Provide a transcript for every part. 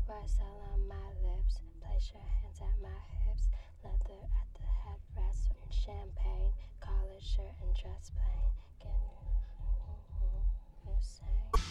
YSL on my lips, place your hands at my hips, leather at the headrest, champagne, collared shirt and dress plain. Can you say?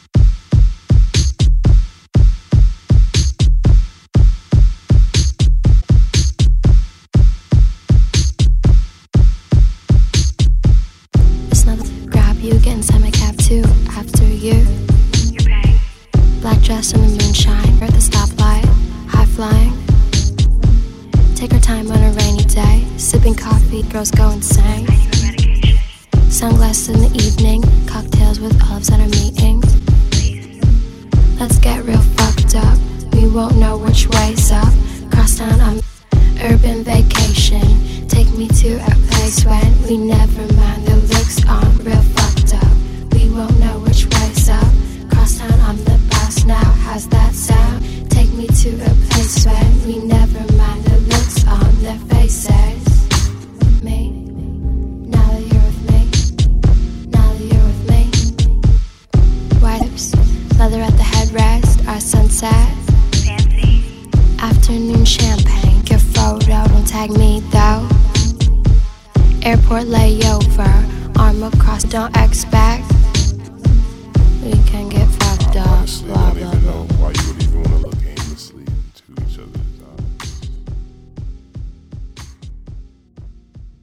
Grab you, get inside my cab too. After you're paying. Black dress in the moonshine, at the stoplight, high flying. Take our time on a rainy day, sipping coffee, girls go insane. Sunglasses in the evening, cocktails with olives at our meetings. Let's get real fucked up, we won't know which way's up. Cross town on urban vacation, take me to a place when we never mind the looks on. Real fucked up, we won't know which way's up. Cross town, I'm the boss now, how's that sound? Take me to a place when we never mind the looks on their faces. Me, now that you're with me, now that you're with me. White lips, leather at the headrest, our sunset. Fancy. Afternoon champagne, your photo, don't tag me though. Airport layover, arm across, don't expect we can get fucked up.